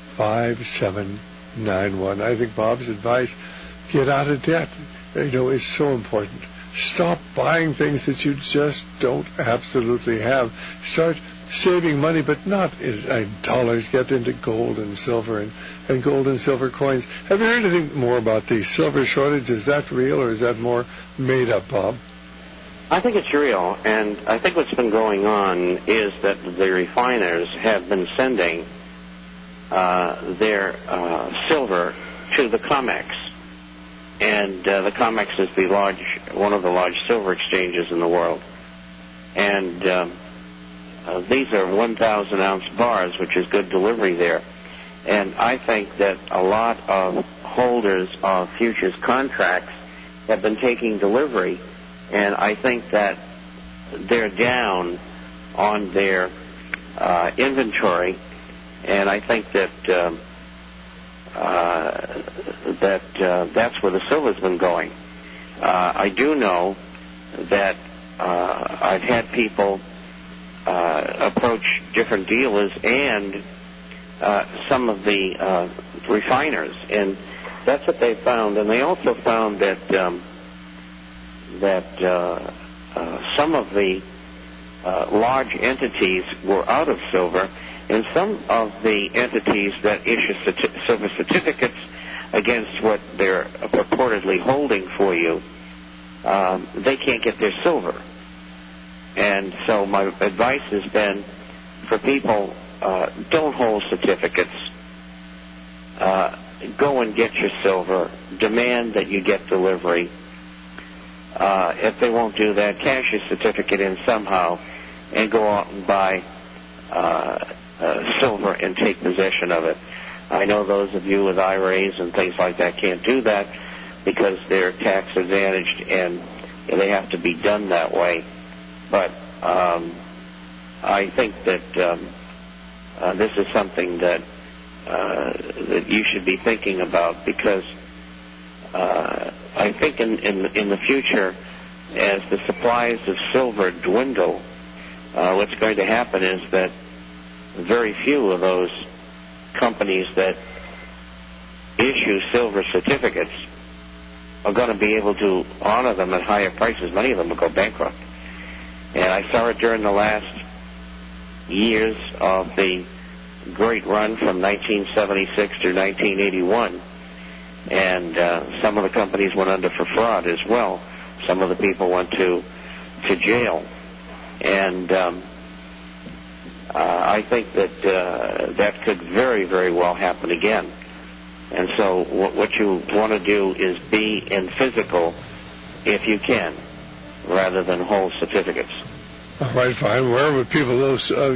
I think Bob's advice, get out of debt, is so important. Stop buying things that you just don't absolutely have. Start saving money, but not dollars. Get into gold and silver and gold and silver coins. Have you heard anything more about the silver shortage? Is that real, or is that more made up, Bob? I think it's real, and I think what's been going on is that the refiners have been sending their silver to the COMEX, and the COMEX is one of the large silver exchanges in the world, and these are 1,000-ounce bars, which is good delivery there, and I think that a lot of holders of futures contracts have been taking delivery, and I think that they're down on their inventory. And I think that that's where the silver's been going. I do know that I've had people approach different dealers and some of the refiners, and that's what they found. And they also found that some of the large entities were out of silver. And some of the entities that issue silver certificates against what they're purportedly holding for you, they can't get their silver. And so my advice has been for people, don't hold certificates. Go and get your silver. Demand that you get delivery. If they won't do that, cash your certificate in somehow and go out and buy silver and take possession of it. I know those of you with IRAs and things like that can't do that because they're tax advantaged and they have to be done that way. But I think that this is something that you should be thinking about, because I think in the future, as the supplies of silver dwindle, what's going to happen is that very few of those companies that issue silver certificates are going to be able to honor them at higher prices. Many of them will go bankrupt. And I saw it during the last years of the great run from 1976 to 1981. And some of the companies went under for fraud as well. Some of the people went to jail. And I think that that could very, very well happen again. And so what you want to do is be in physical, if you can, rather than hold certificates. All right, fine. Where would people store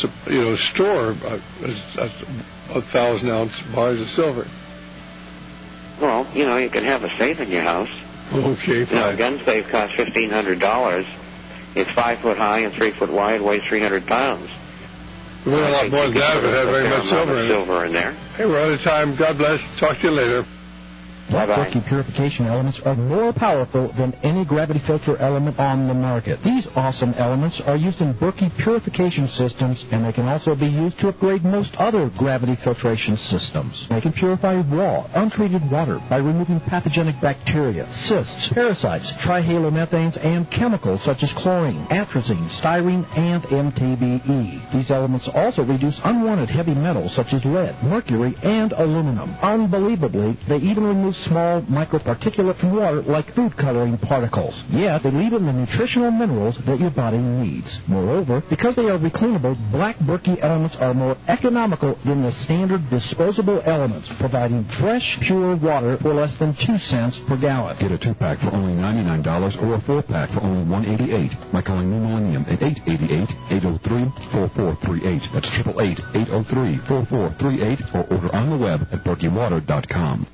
1,000-ounce bars of silver? Well, you can have a safe in your house. Okay, fine. A gun safe costs $1,500. It's 5 foot high and 3 foot wide, weighs 300 pounds. We're a lot more than that if it had very much silver in there. Hey, we're out of time. God bless. Talk to you later. Black Berkey purification elements are more powerful than any gravity filter element on the market. These awesome elements are used in Berkey purification systems, and they can also be used to upgrade most other gravity filtration systems. They can purify raw, untreated water by removing pathogenic bacteria, cysts, parasites, trihalomethanes, and chemicals such as chlorine, atrazine, styrene, and MTBE. These elements also reduce unwanted heavy metals such as lead, mercury, and aluminum. Unbelievably, they even remove small microparticulate from water like food coloring particles. Yet, they leave in the nutritional minerals that your body needs. Moreover, because they are reclaimable, Black Berkey elements are more economical than the standard disposable elements, providing fresh, pure water for less than 2 cents per gallon. Get a 2-pack for only $99 or a 4-pack for only $188 by calling New Millennium at 888-803-4438. That's 888-803-4438, or order on the web at berkeywater.com.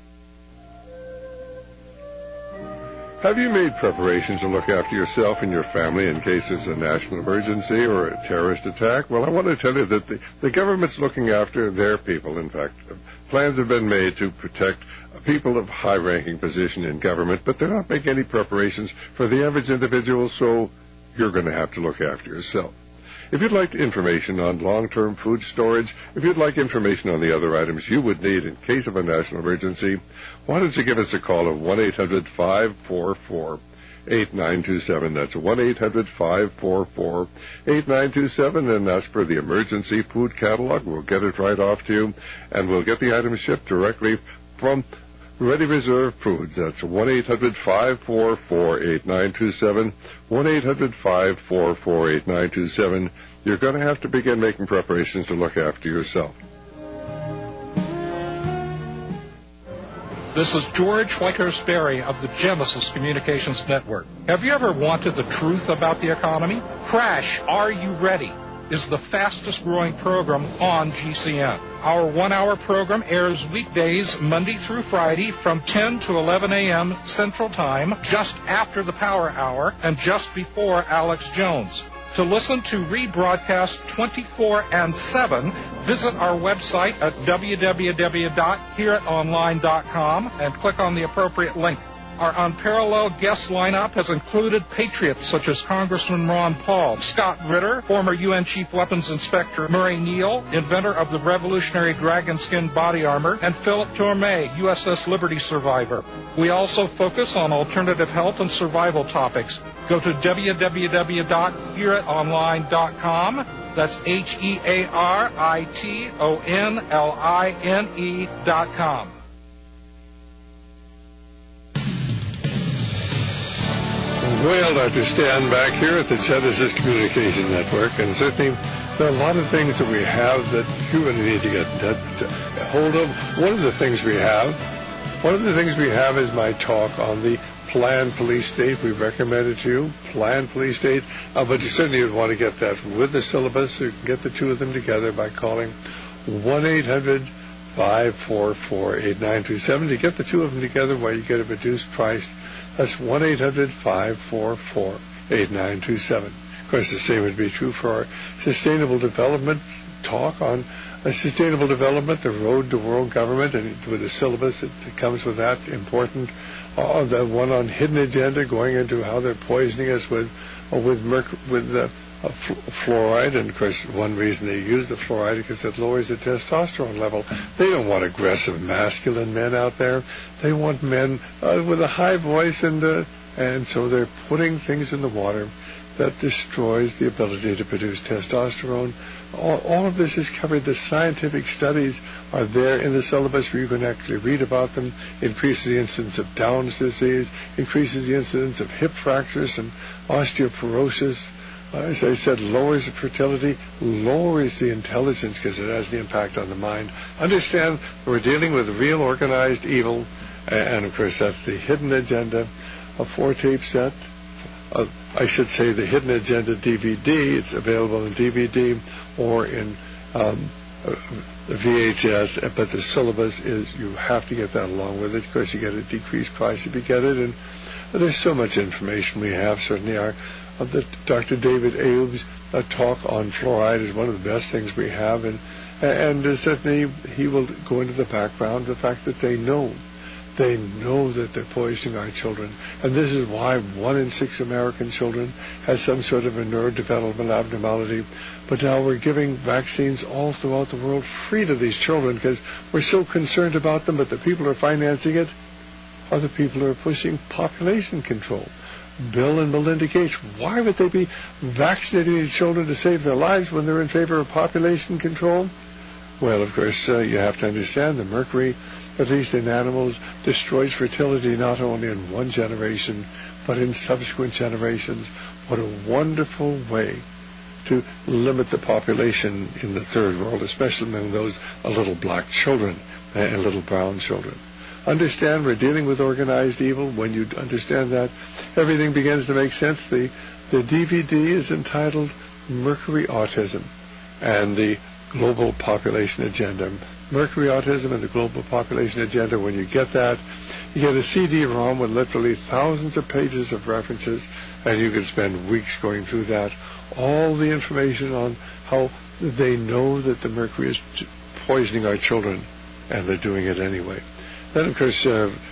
Have you made preparations to look after yourself and your family in case there's a national emergency or a terrorist attack? Well, I want to tell you that the government's looking after their people. In fact, plans have been made to protect people of high-ranking position in government, but they're not making any preparations for the average individual, so you're going to have to look after yourself. If you'd like information on long-term food storage, if you'd like information on the other items you would need in case of a national emergency, why don't you give us a call of 1-800-544-8927. That's 1-800-544-8927, and ask for the emergency food catalog. We'll get it right off to you, and we'll get the items shipped directly from Ready Reserve Foods. That's 1-800-544-8927, 1-800-544-8927. You're going to have to begin making preparations to look after yourself. This is George Schweikers Berry of the Genesis Communications Network. Have you ever wanted the truth about the economy? Crash, Are You Ready? Is the fastest growing program on GCN. Our 1-hour program airs weekdays Monday through Friday from 10 to 11 a.m. Central Time, just after the Power Hour and just before Alex Jones. To listen to rebroadcast 24/7, visit our website at www.hearitonline.com and click on the appropriate link. Our unparalleled guest lineup has included patriots such as Congressman Ron Paul, Scott Ritter, former UN Chief Weapons Inspector Murray Neal, inventor of the revolutionary dragon skin body armor, and Philip Tourmay, USS Liberty survivor. We also focus on alternative health and survival topics. Go to www.hearitonline.com. That's HEARITONLINE.com. Well, Dr. Stan back here at the Genesis Communication Network, and certainly there are a lot of things that we have that you really need to get hold of. One of the things we have is my talk on the Planned Police State. We recommend it to you, Planned Police State, but you certainly would want to get that with the syllabus. You can get the two of them together by calling 1-800-544-8927. To get the two of them together while you get a reduced price, that's 1-800-544-8927. Of course, the same would be true for our sustainable development talk on sustainable development, the road to world government, and with the syllabus that comes with that, important. The one on hidden agenda, going into how they're poisoning us with fluoride, and of course one reason they use the fluoride is because it lowers the testosterone level. They don't want aggressive masculine men out there. They want men with a high voice, and so they're putting things in the water that destroys the ability to produce testosterone. All of this is covered. The scientific studies are there in the syllabus where you can actually read about them. Increases the incidence of Down's disease, increases the incidence of hip fractures and osteoporosis. As I said, lowers the fertility, lowers the intelligence because it has the impact on the mind. Understand we're dealing with real organized evil, and of course that's the Hidden Agenda, a 4-tape set. I should say the Hidden Agenda DVD. It's available in DVD or in VHS, but the syllabus is, you have to get that along with it. Of course, you get a decreased price if you get it, and there's so much information we have. Certainly Dr. David Ayub's talk on fluoride is one of the best things we have, and certainly he will go into the background, the fact that they know that they're poisoning our children, and this is why 1 in 6 American children has some sort of a neurodevelopmental abnormality. But now we're giving vaccines all throughout the world free to these children because we're so concerned about them, but the people who are financing it are the people who are pushing population control. Bill and Melinda Gates, why would they be vaccinating these children to save their lives when they're in favor of population control? Well, of course, you have to understand the mercury, at least in animals, destroys fertility not only in one generation, but in subsequent generations. What a wonderful way to limit the population in the third world, especially among those little black children and little brown children. Understand we're dealing with organized evil. When you understand that, everything begins to make sense. The DVD is entitled Mercury Autism and the Global Population Agenda. Mercury Autism and the Global Population Agenda. When you get that, you get a CD-ROM with literally thousands of pages of references, and you can spend weeks going through that. All the information on how they know that the mercury is poisoning our children, and they're doing it anyway. Then, of course,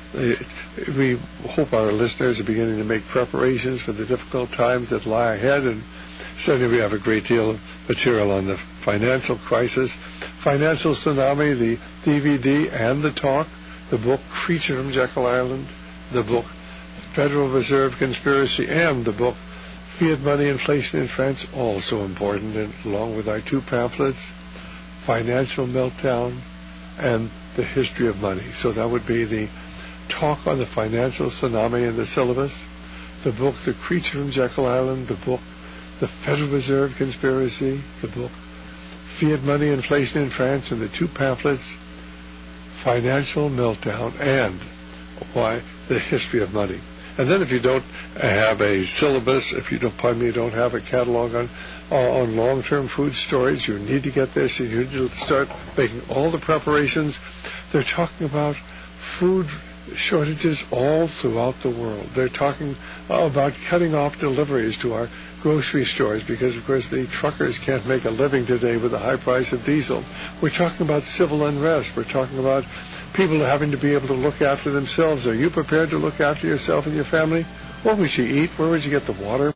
we hope our listeners are beginning to make preparations for the difficult times that lie ahead, and certainly we have a great deal of material on the financial crisis, financial tsunami, the DVD and the talk, the book Creature from Jekyll Island, the book Federal Reserve Conspiracy, and the book Fiat Money, Inflation in France, also important, and along with our 2 pamphlets, Financial Meltdown and The History of Money. So that would be the talk on the financial tsunami in the syllabus, the book The Creature from Jekyll Island, the book The Federal Reserve Conspiracy, the book Fiat Money, Inflation in France, and the 2 pamphlets, Financial Meltdown and Why the History of Money. And then if you don't have a syllabus, if you don't have a catalog on long-term food storage, you need to get this. You need to start making all the preparations. They're talking about food shortages all throughout the world. They're talking about cutting off deliveries to our grocery stores because, of course, the truckers can't make a living today with the high price of diesel. We're talking about civil unrest. We're talking about people having to be able to look after themselves. Are you prepared to look after yourself and your family? What would you eat? Where would you get the water?